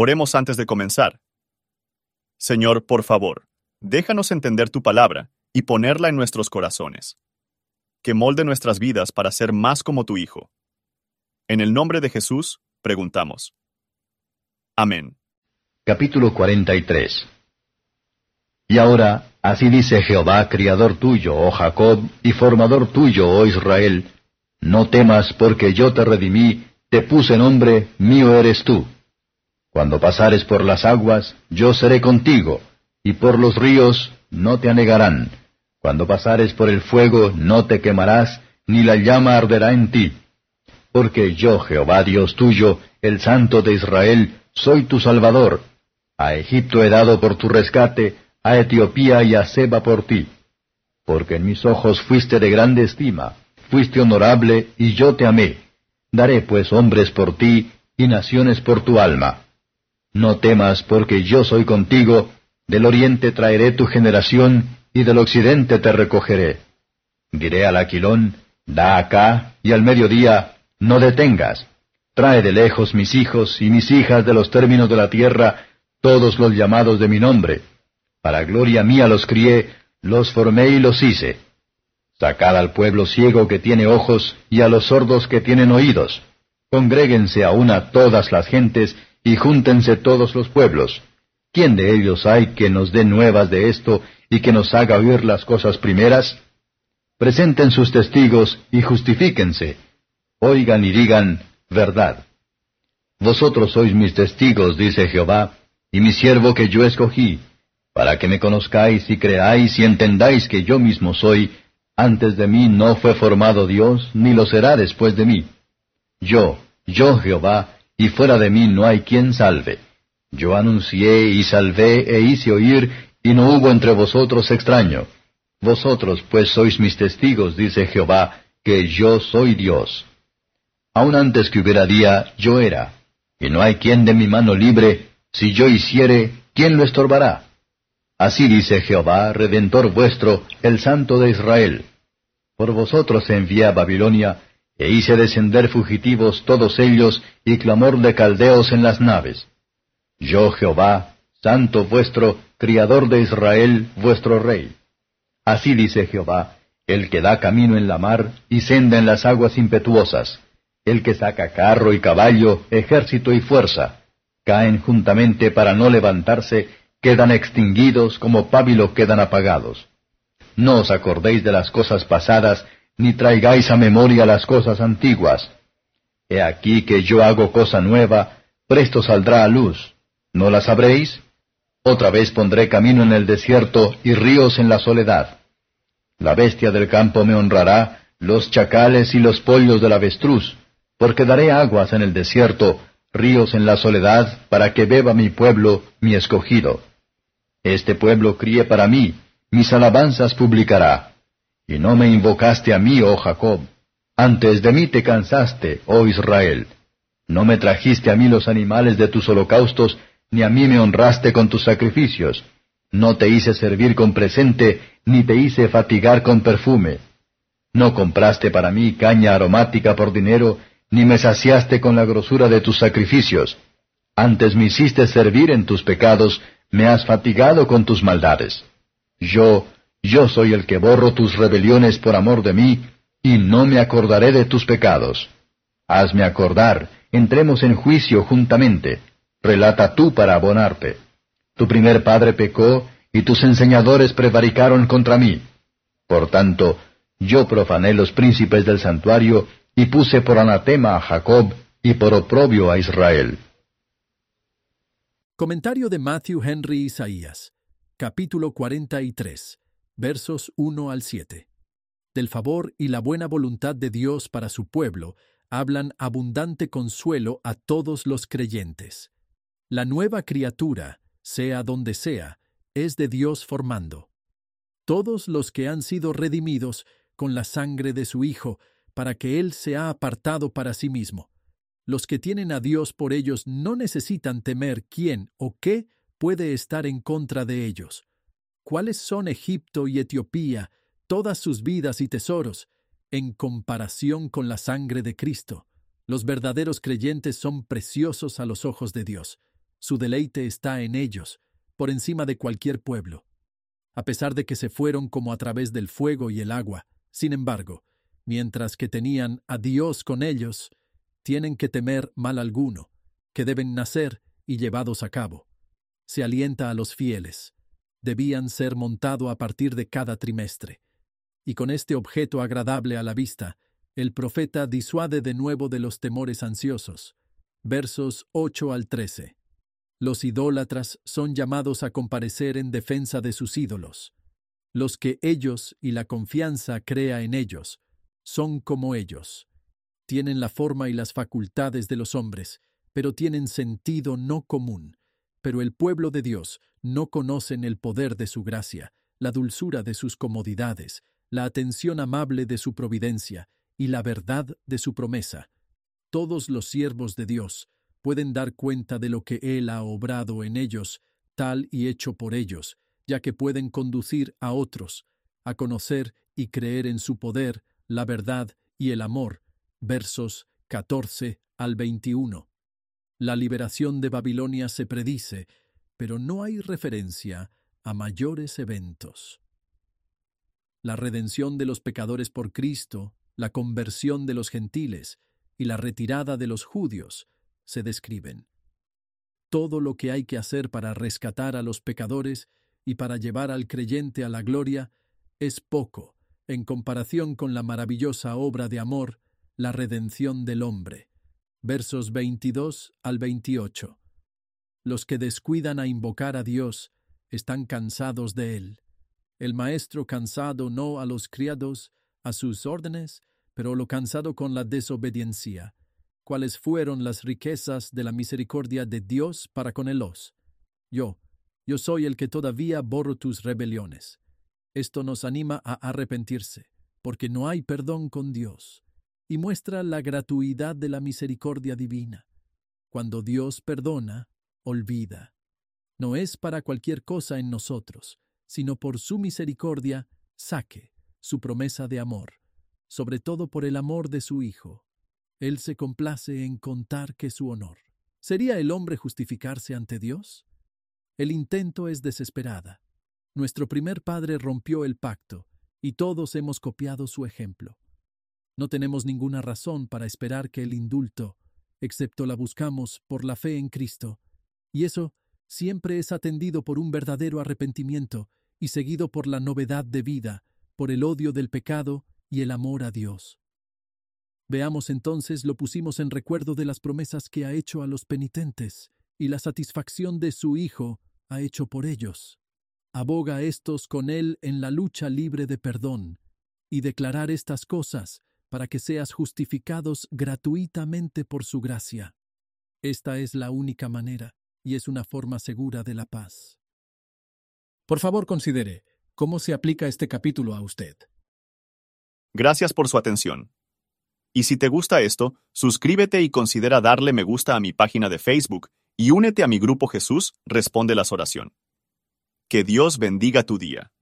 Oremos antes de comenzar. Señor, por favor, déjanos entender tu palabra y ponerla en nuestros corazones. Que molde nuestras vidas para ser más como tu Hijo. En el nombre de Jesús, preguntamos. Amén. Capítulo 43. Y ahora, así dice Jehová, criador tuyo, oh Jacob, y formador tuyo, oh Israel: no temas, porque yo te redimí, te puse nombre, mío eres tú. Cuando pasares por las aguas, yo seré contigo, y por los ríos no te anegarán. Cuando pasares por el fuego, no te quemarás, ni la llama arderá en ti. Porque yo, Jehová Dios tuyo, el Santo de Israel, soy tu Salvador. A Egipto he dado por tu rescate, a Etiopía y a Seba por ti. Porque en mis ojos fuiste de grande estima, fuiste honorable, y yo te amé. Daré pues hombres por ti, y naciones por tu alma. No temas, porque yo soy contigo, del oriente traeré tu generación, y del occidente te recogeré. Diré al aquilón, da acá, y al mediodía, no detengas. Trae de lejos mis hijos y mis hijas de los términos de la tierra, todos los llamados de mi nombre. Para gloria mía los crié, los formé y los hice. Sacad al pueblo ciego que tiene ojos, y a los sordos que tienen oídos. Congréguense a una todas las gentes, y júntense todos los pueblos. ¿Quién de ellos hay que nos dé nuevas de esto, y que nos haga oír las cosas primeras? Presenten sus testigos, y justifíquense. Oigan y digan, verdad. Vosotros sois mis testigos, dice Jehová, y mi siervo que yo escogí, para que me conozcáis y creáis y entendáis que yo mismo soy. Antes de mí no fue formado Dios, ni lo será después de mí. Yo Jehová, y fuera de mí no hay quien salve. Yo anuncié y salvé e hice oír, y no hubo entre vosotros extraño. Vosotros pues sois mis testigos, dice Jehová, que yo soy Dios. Aun antes que hubiera día, yo era, y no hay quien de mi mano libre. Si yo hiciere, ¿quién lo estorbará? Así dice Jehová, Redentor vuestro, el Santo de Israel. Por vosotros envié a Babilonia, e hice descender fugitivos todos ellos, y clamor de caldeos en las naves. Yo Jehová, Santo vuestro, Criador de Israel, vuestro Rey. Así dice Jehová, el que da camino en la mar, y senda en las aguas impetuosas, el que saca carro y caballo, ejército y fuerza. Caen juntamente para no levantarse, quedan extinguidos, como pábilo quedan apagados. No os acordéis de las cosas pasadas, ni traigáis a memoria las cosas antiguas. He aquí que yo hago cosa nueva, presto saldrá a luz. ¿No la sabréis? Otra vez pondré camino en el desierto y ríos en la soledad. La bestia del campo me honrará, los chacales y los pollos del avestruz, porque daré aguas en el desierto, ríos en la soledad, para que beba mi pueblo, mi escogido. Este pueblo críe para mí, mis alabanzas publicará. Y no me invocaste a mí, oh Jacob. Antes de mí te cansaste, oh Israel. No me trajiste a mí los animales de tus holocaustos, ni a mí me honraste con tus sacrificios. No te hice servir con presente, ni te hice fatigar con perfume. No compraste para mí caña aromática por dinero, ni me saciaste con la grosura de tus sacrificios. Antes me hiciste servir en tus pecados, me has fatigado con tus maldades. Yo soy el que borro tus rebeliones por amor de mí, y no me acordaré de tus pecados. Hazme acordar, entremos en juicio juntamente. Relata tú para abonarte. Tu primer padre pecó, y tus enseñadores prevaricaron contra mí. Por tanto, yo profané los príncipes del santuario, y puse por anatema a Jacob, y por oprobio a Israel. Comentario de Matthew Henry Isaías, capítulo 43, versos 1 al 7. Del favor y la buena voluntad de Dios para su pueblo, hablan abundante consuelo a todos los creyentes. La nueva criatura, sea donde sea, es de Dios formando. Todos los que han sido redimidos con la sangre de su Hijo, para que Él sea apartado para sí mismo. Los que tienen a Dios por ellos no necesitan temer quién o qué puede estar en contra de ellos. ¿Cuáles son Egipto y Etiopía, todas sus vidas y tesoros, en comparación con la sangre de Cristo? Los verdaderos creyentes son preciosos a los ojos de Dios. Su deleite está en ellos, por encima de cualquier pueblo. A pesar de que se fueron como a través del fuego y el agua, sin embargo, mientras que tenían a Dios con ellos, tienen que temer mal alguno, que deben nacer y llevados a cabo. Se alienta a los fieles. Debían ser montado a partir de cada trimestre. Y con este objeto agradable a la vista, el profeta disuade de nuevo de los temores ansiosos. Versos 8 al 13. Los idólatras son llamados a comparecer en defensa de sus ídolos. Los que ellos y la confianza crea en ellos son como ellos. Tienen la forma y las facultades de los hombres, pero tienen sentido no común. Pero el pueblo de Dios no conocen el poder de su gracia, la dulzura de sus comodidades, la atención amable de su providencia y la verdad de su promesa. Todos los siervos de Dios pueden dar cuenta de lo que Él ha obrado en ellos, tal y hecho por ellos, ya que pueden conducir a otros a conocer y creer en su poder, la verdad y el amor. Versos 14 al 21. La liberación de Babilonia se predice, pero no hay referencia a mayores eventos. La redención de los pecadores por Cristo, la conversión de los gentiles y la retirada de los judíos se describen. Todo lo que hay que hacer para rescatar a los pecadores y para llevar al creyente a la gloria es poco en comparación con la maravillosa obra de amor, la redención del hombre. Versos 22 al 28. Los que descuidan a invocar a Dios están cansados de Él. El maestro cansado no a los criados, a sus órdenes, pero lo cansado con la desobediencia. ¿Cuáles fueron las riquezas de la misericordia de Dios para con los? Yo soy el que todavía borro tus rebeliones. Esto nos anima a arrepentirse, porque no hay perdón con Dios, y muestra la gratuidad de la misericordia divina. Cuando Dios perdona, olvida. No es para cualquier cosa en nosotros, sino por su misericordia, saque su promesa de amor, sobre todo por el amor de su Hijo. Él se complace en contar que su honor. ¿Sería el hombre justificarse ante Dios? El intento es desesperada. Nuestro primer padre rompió el pacto, y todos hemos copiado su ejemplo. No tenemos ninguna razón para esperar que el indulto, excepto la buscamos por la fe en Cristo, y eso siempre es atendido por un verdadero arrepentimiento y seguido por la novedad de vida, por el odio del pecado y el amor a Dios. Veamos entonces lo pusimos en recuerdo de las promesas que ha hecho a los penitentes y la satisfacción de su Hijo ha hecho por ellos. Aboga a estos con Él en la lucha libre de perdón y declarar estas cosas para que seas justificados gratuitamente por su gracia. Esta es la única manera y es una forma segura de la paz. Por favor, considere cómo se aplica este capítulo a usted. Gracias por su atención. Y si te gusta esto, suscríbete y considera darle me gusta a mi página de Facebook y únete a mi grupo Jesús Responde las Oraciones. Que Dios bendiga tu día.